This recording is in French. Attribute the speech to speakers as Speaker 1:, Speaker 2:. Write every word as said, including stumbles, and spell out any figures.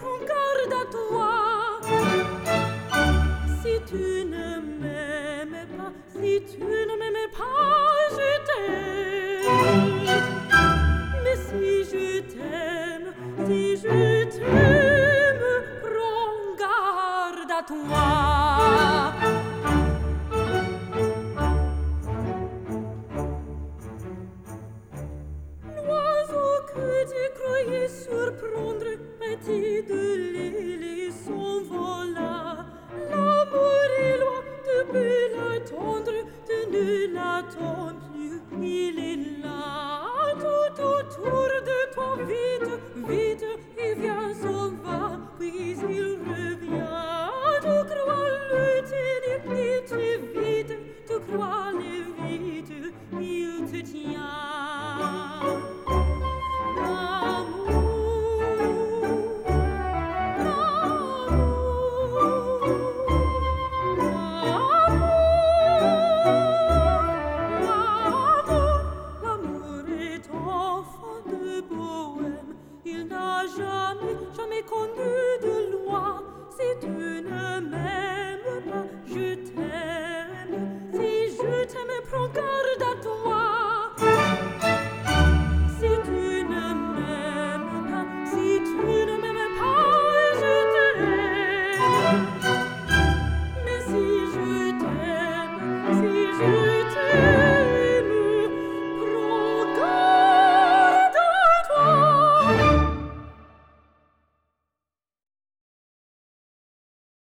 Speaker 1: prends garde à toi. Si tu ne m'aimes pas, si tu ne m'aimes pas, je t'aime. Mais si je t'aime, si je t'aime, prends garde à toi. L'oiseau que tu croyais surprendre, petit de l'île, s'envola. L'amour est loin, tu peux l'attendre, tu ne l'attends plus, il est là, tout autour de toi, vite, vite,